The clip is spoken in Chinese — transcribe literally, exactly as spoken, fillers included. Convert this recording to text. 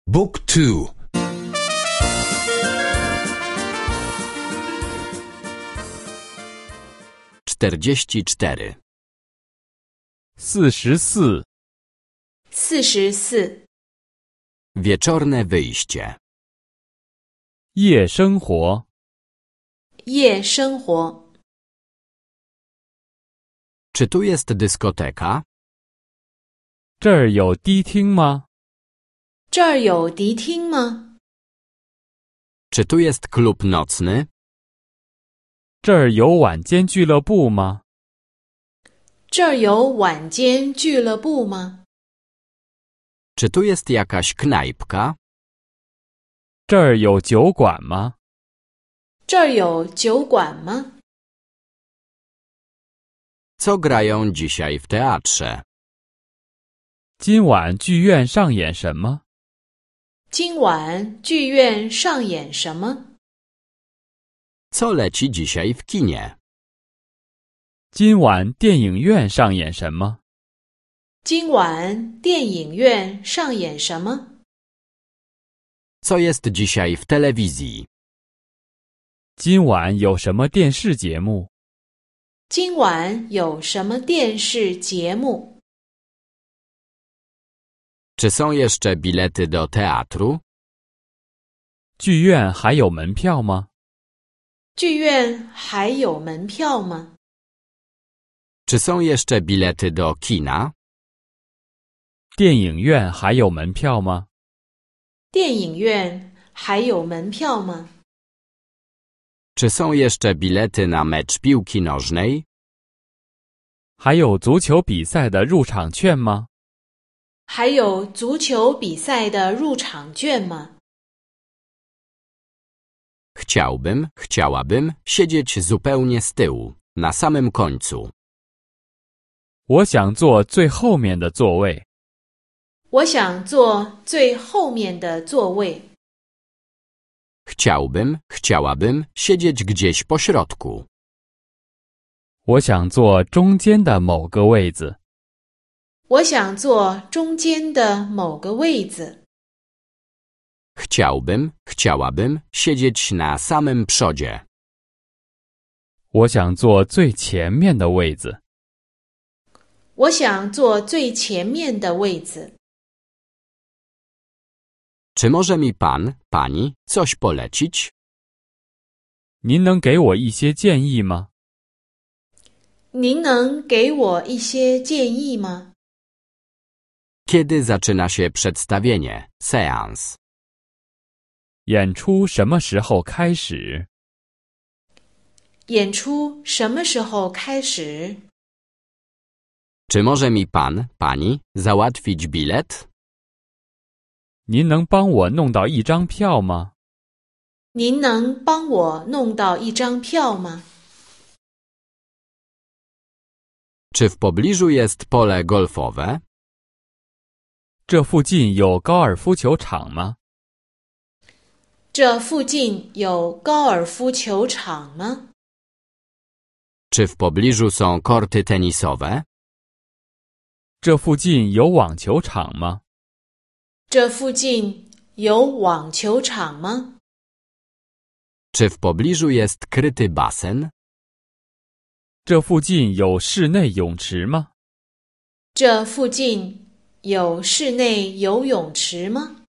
Book two. czterdzieści cztery. 四十四， 四十四， Wieczorne wyjście. 夜生活， 夜生活。 Czy tu jest dyskoteka? 这儿有迪厅吗？ 这儿有迪厅吗？ Czy tu jest klub nocny? 这儿有晚间俱乐部吗？ 这儿有晚间俱乐部吗？ Czy tu jest jakaś knajpka? 这儿有酒馆吗？ 这儿有酒馆吗？ Co grają dzisiaj w teatrze? 今晚剧院上演什么？ 今晚剧院上演什么？ Co leci dzisiaj w kinie? 今晚电影院上演什么？ 今晚电影院上演什么？ Co jest dzisiaj w telewizji? 今晚有什么电视节目？ 今晚有什么电视节目？ Czy są jeszcze bilety do teatru? 剧院还有门票吗？ 剧院还有门票吗？ Czy są jeszcze bilety do kina? 电影院还有门票吗？ 电影院还有门票吗？ Czy są jeszcze bilety na mecz piłki nożnej? 还有足球比赛的入场券吗？ 还有足球比赛的入场券吗？ Chciałbym, chciałabym siedzieć zupełnie z tyłu, na samym końcu. 我想坐最后面的座位。 我想坐最后面的座位。 Chciałbym, chciałabym siedzieć gdzieś po środku. 我想坐中间的某个位子。 我想坐中间的某个位子。 Chciałbym, chciałabym siedzieć na samym przodzie. 我想坐最前面的位子。 我想坐最前面的位子。 Czy może mi pan, pani coś polecić? 您能给我一些建议吗？ 您能给我一些建议吗？ Kiedy zaczyna się przedstawienie, seans? 演出什么时候开始？ 演出什么时候开始？ Czy może mi pan, pani załatwić bilet? 您能帮我弄到一张票吗？ 您能帮我弄到一张票吗？ Czy w pobliżu jest pole golfowe? 这附近有高尔夫球场吗？ 这附近有高尔夫球场吗？ Czy w pobliżu są korty tenisowe? 这附近有网球场吗？ 这附近有网球场吗？ Czy w pobliżu jest kryty basen? 这附近有室内泳池吗？ 这附近有室内游泳池吗？